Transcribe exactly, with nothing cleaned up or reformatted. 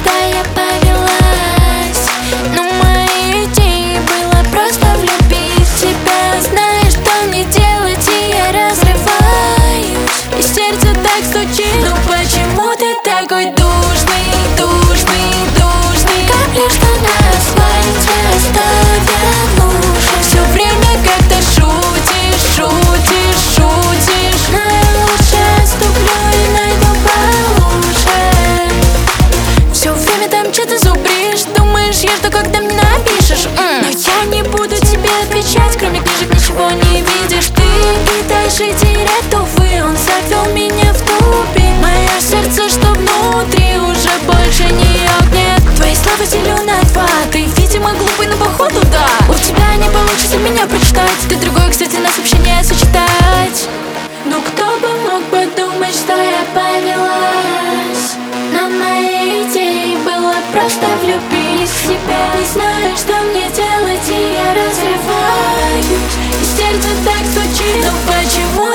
что я повелась, но моей идеей было просто влюбить в тебя. Знаешь, что мне делать, и я разрываюсь, и сердце так стучит. Ну почему ты такой душный, душный, душный? Капли, что на асфальте оставят лужи. Все время как-то шутишь, шутишь, шутишь. Но я лучше отступлю и найду получше. Все время там что-то зубришь. Думаешь, я жду, когда мне напишешь. М Но я не буду тебе отвечать. Кроме книжек ничего не видишь ты. И дальше терять, увы, он завел меня в тупик. Мое сердце, что внутри, уже больше не нет. Твои слова делю на два. Ты, видимо, глупый, но походу да. У тебя не получится меня прочитать. Ты другой, кстати, на сообщение сочетать. Ну кто бы мог подумать, что я повелась, но моей идеей было просто влюбить в тебя. Не знаю, что мне делать, и я разрываюсь, и сердце так стучит. Но почему